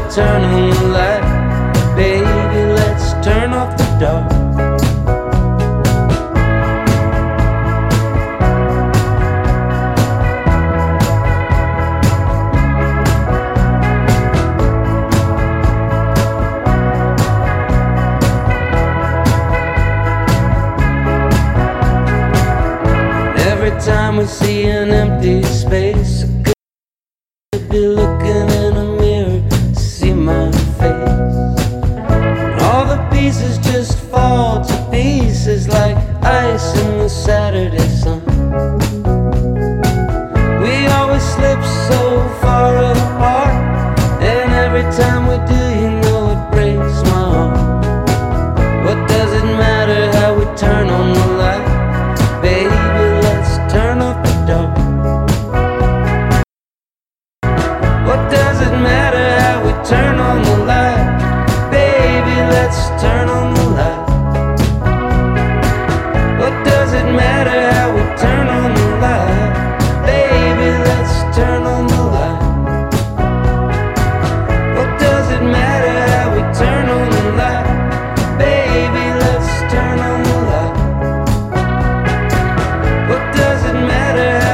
turn on the light. Baby, let's turn off the dark. Every time we see an empty space, I could be looking